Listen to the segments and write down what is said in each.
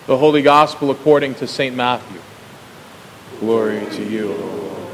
The Holy Gospel according to St. Matthew. Glory to you, O Lord.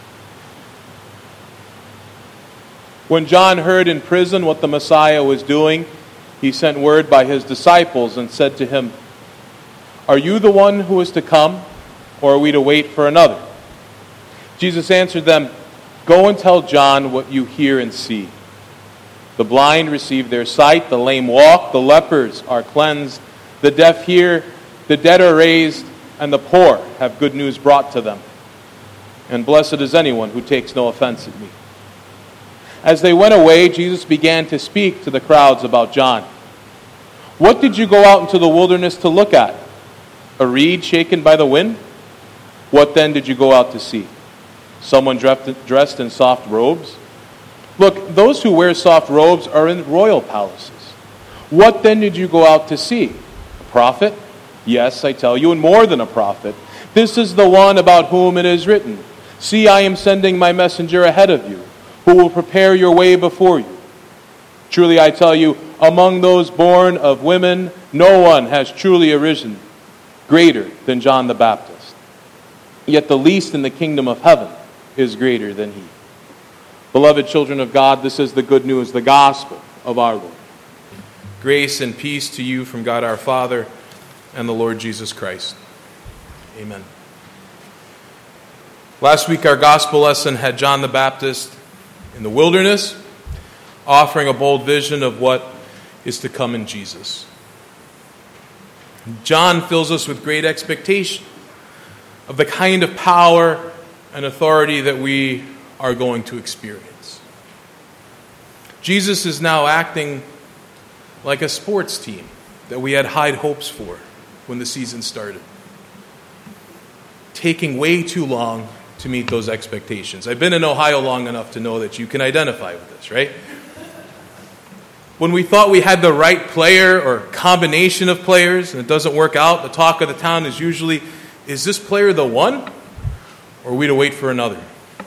When John heard in prison what the Messiah was doing, he sent word by his disciples and said to him, "Are you the one who is to come, or are we to wait for another?" Jesus answered them, "Go and tell John what you hear and see. The blind receive their sight, the lame walk, the lepers are cleansed, the deaf hear, the dead are raised, and the poor have good news brought to them. And blessed is anyone who takes no offense at me." As they went away, Jesus began to speak to the crowds about John. "What did you go out into the wilderness to look at? A reed shaken by the wind? What then did you go out to see? Someone dressed in soft robes? Look, those who wear soft robes are in royal palaces. What then did you go out to see? A prophet? Yes, I tell you, and more than a prophet. This is the one about whom it is written, 'See, I am sending my messenger ahead of you, who will prepare your way before you.' Truly I tell you, among those born of women, no one has truly arisen greater than John the Baptist. Yet the least in the kingdom of heaven is greater than he." Beloved children of God, this is the good news, the gospel of our Lord. Grace and peace to you from God our Father and the Lord Jesus Christ. Amen. Last week our gospel lesson had John the Baptist in the wilderness, offering a bold vision of what is to come in Jesus. John fills us with great expectation of the kind of power and authority that we are going to experience. Jesus is now acting like a sports team that we had high hopes for when the season started, taking way too long to meet those expectations. I've been in Ohio long enough to know that you can identify with this, right? When we thought we had the right player or combination of players and it doesn't work out, the talk of the town is usually, is this player the one, or are we to wait for another?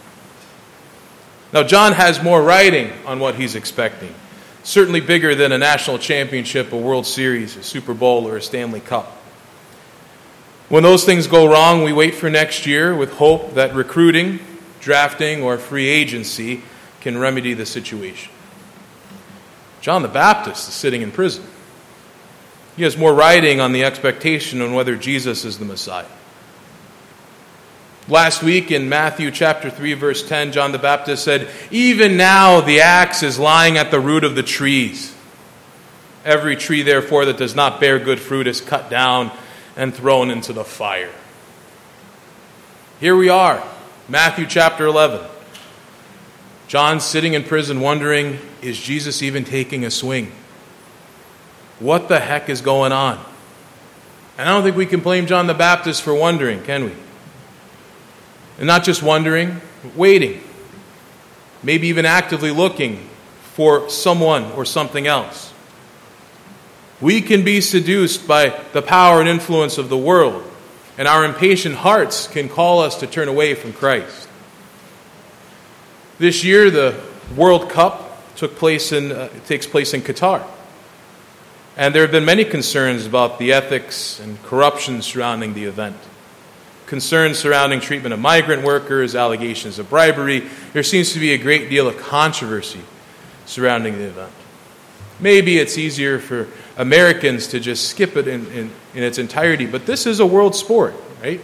Now, John has more writing on what he's expecting, certainly bigger than a national championship, a World Series, a Super Bowl, or a Stanley Cup. When those things go wrong, we wait for next year with hope that recruiting, drafting, or free agency can remedy the situation. John the Baptist is sitting in prison. He has more writing on the expectation on whether Jesus is the Messiah. Last week in Matthew chapter 3, verse 10, John the Baptist said, "Even now the axe is lying at the root of the trees. Every tree, therefore, that does not bear good fruit is cut down and thrown into the fire." Here we are, Matthew chapter 11. John's sitting in prison wondering, is Jesus even taking a swing? What the heck is going on? And I don't think we can blame John the Baptist for wondering, can we? And not just wondering, but waiting. Maybe even actively looking for someone or something else. We can be seduced by the power and influence of the world, and our impatient hearts can call us to turn away from Christ. This year, the World Cup takes place in Qatar. And there have been many concerns about the ethics and corruption surrounding the event. Concerns surrounding treatment of migrant workers, allegations of bribery. There seems to be a great deal of controversy surrounding the event. Maybe it's easier for Americans to just skip it in its entirety, but this is a world sport, right?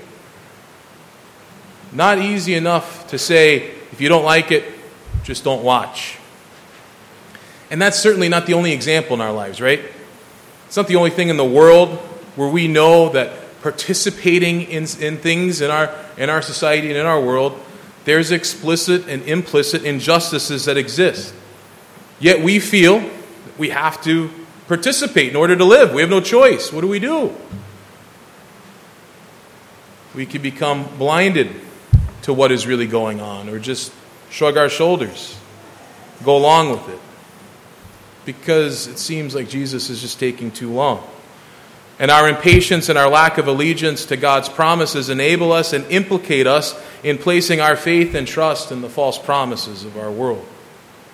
Not easy enough to say, if you don't like it, just don't watch. And that's certainly not the only example in our lives, right? It's not the only thing in the world where we know that participating in things in our society and in our world, there's explicit and implicit injustices that exist. Yet we feel that we have to participate in order to live. We have no choice. What do? We can become blinded to what is really going on, or just shrug our shoulders, go along with it, because it seems like Jesus is just taking too long. And our impatience and our lack of allegiance to God's promises enable us and implicate us in placing our faith and trust in the false promises of our world.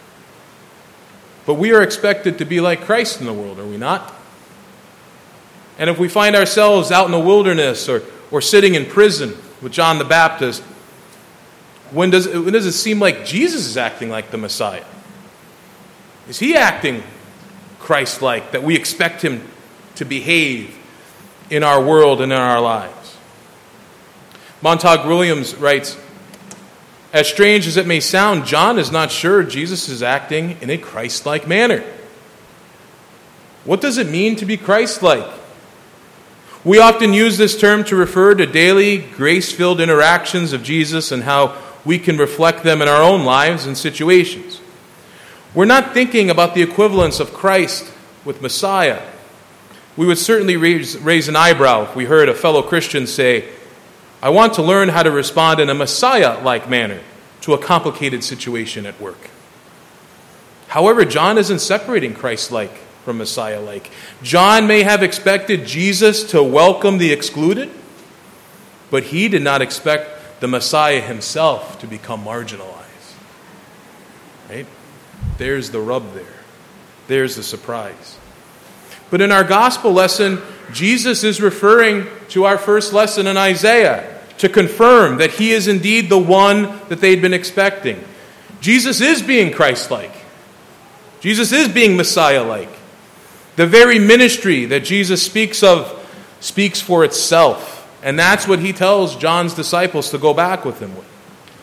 But we are expected to be like Christ in the world, are we not? And if we find ourselves out in the wilderness or sitting in prison with John the Baptist, when does it seem like Jesus is acting like the Messiah? Is he acting Christ-like, that we expect him to behave in our world and in our lives? Montague Williams writes, as strange as it may sound, John is not sure Jesus is acting in a Christ-like manner. What does it mean to be Christ-like? We often use this term to refer to daily, grace-filled interactions of Jesus and how we can reflect them in our own lives and situations. We're not thinking about the equivalence of Christ with Messiah. We would certainly raise an eyebrow if we heard a fellow Christian say, I want to learn how to respond in a Messiah-like manner to a complicated situation at work. However, John isn't separating Christ-like from Messiah-like. John may have expected Jesus to welcome the excluded, but he did not expect the Messiah himself to become marginalized. Right? There's the rub there. There's the surprise. But in our gospel lesson, Jesus is referring to our first lesson in Isaiah to confirm that he is indeed the one that they'd been expecting. Jesus is being Christ-like. Jesus is being Messiah-like. The very ministry that Jesus speaks of speaks for itself. And that's what he tells John's disciples to go back with him with.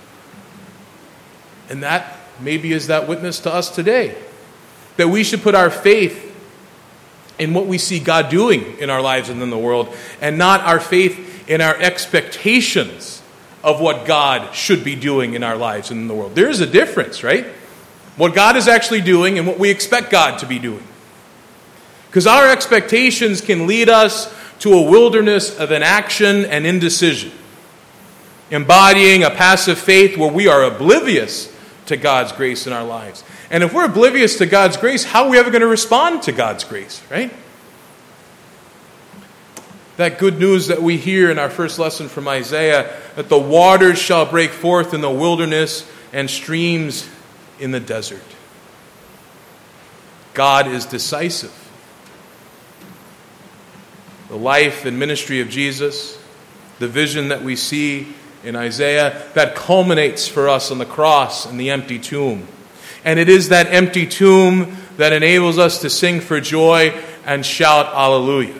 And that maybe is that witness to us today. That we should put our faith in what we see God doing in our lives and in the world, and not our faith in our expectations of what God should be doing in our lives and in the world. There is a difference, right? What God is actually doing and what we expect God to be doing. Because our expectations can lead us to a wilderness of inaction and indecision, embodying a passive faith where we are oblivious to God's grace in our lives. And if we're oblivious to God's grace, how are we ever going to respond to God's grace, right? That good news that we hear in our first lesson from Isaiah, that the waters shall break forth in the wilderness and streams in the desert. God is decisive. The life and ministry of Jesus, the vision that we see in Isaiah, that culminates for us on the cross and the empty tomb. And it is that empty tomb that enables us to sing for joy and shout Alleluia.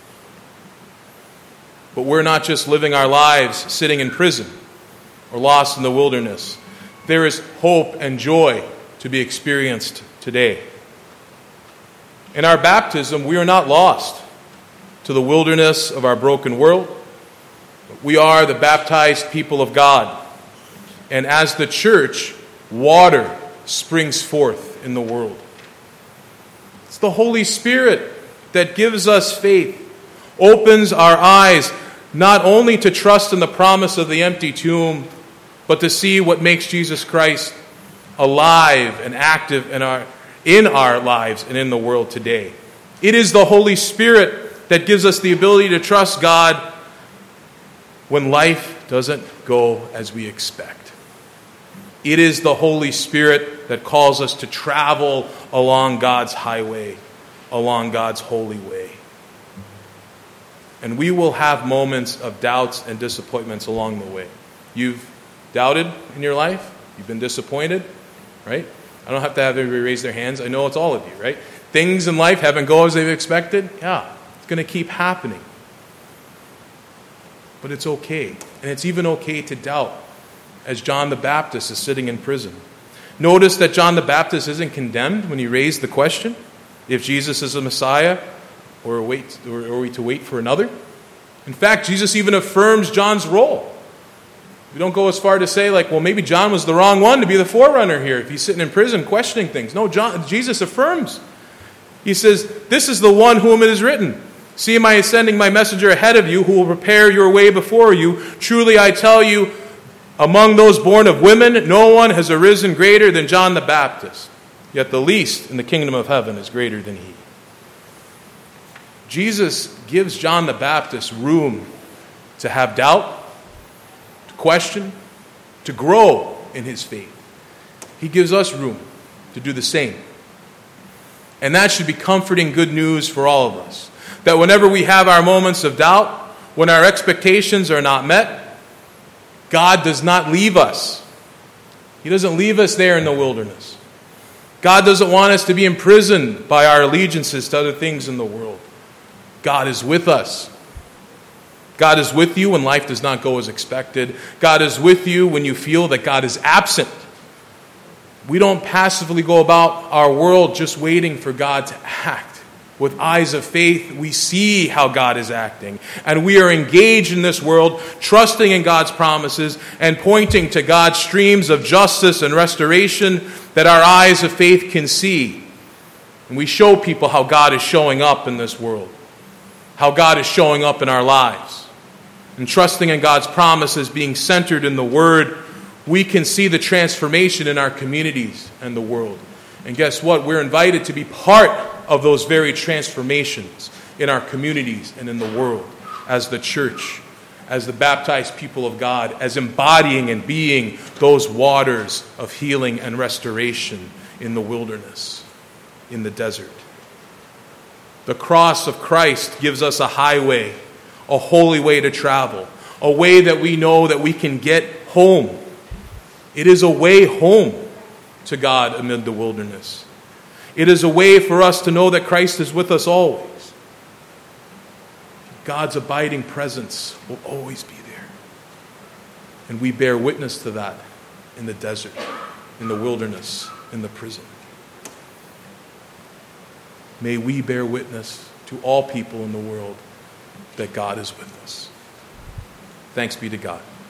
But we're not just living our lives sitting in prison or lost in the wilderness. There is hope and joy to be experienced today. In our baptism, we are not lost to the wilderness of our broken world. We are the baptized people of God. And as the church, water springs forth in the world. It's the Holy Spirit that gives us faith, opens our eyes not only to trust in the promise of the empty tomb, but to see what makes Jesus Christ alive and active in our lives and in the world today. It is the Holy Spirit that gives us the ability to trust God when life doesn't go as we expect. It is the Holy Spirit that calls us to travel along God's highway, along God's holy way. And we will have moments of doubts and disappointments along the way. You've doubted in your life? You've been disappointed? Right? I don't have to have everybody raise their hands. I know it's all of you, right? Things in life haven't gone as they've expected. Yeah, it's going to keep happening. But it's okay. And it's even okay to doubt, as John the Baptist is sitting in prison. Notice that John the Baptist isn't condemned when he raised the question, if Jesus is the Messiah, or are we to wait for another? In fact, Jesus even affirms John's role. We don't go as far to say, like, well, maybe John was the wrong one to be the forerunner here if he's sitting in prison questioning things. No, Jesus affirms. He says, this is the one whom it is written. See, I am sending my messenger ahead of you who will prepare your way before you. Truly I tell you, among those born of women, no one has arisen greater than John the Baptist. Yet the least in the kingdom of heaven is greater than he. Jesus gives John the Baptist room to have doubt, to question, to grow in his faith. He gives us room to do the same. And that should be comforting good news for all of us. That whenever we have our moments of doubt, when our expectations are not met, God does not leave us. He doesn't leave us there in the wilderness. God doesn't want us to be imprisoned by our allegiances to other things in the world. God is with us. God is with you when life does not go as expected. God is with you when you feel that God is absent. We don't passively go about our world just waiting for God to act. With eyes of faith, we see how God is acting. And we are engaged in this world, trusting in God's promises and pointing to God's streams of justice and restoration that our eyes of faith can see. And we show people how God is showing up in this world, how God is showing up in our lives. And trusting in God's promises, being centered in the Word, we can see the transformation in our communities and the world. And guess what? We're invited to be part of those very transformations in our communities and in the world as the church, as the baptized people of God, as embodying and being those waters of healing and restoration in the wilderness, in the desert. The cross of Christ gives us a highway, a holy way to travel, a way that we know that we can get home. It is a way home to God amid the wilderness. It is a way for us to know that Christ is with us always. God's abiding presence will always be there. And we bear witness to that in the desert, in the wilderness, in the prison. May we bear witness to all people in the world that God is with us. Thanks be to God.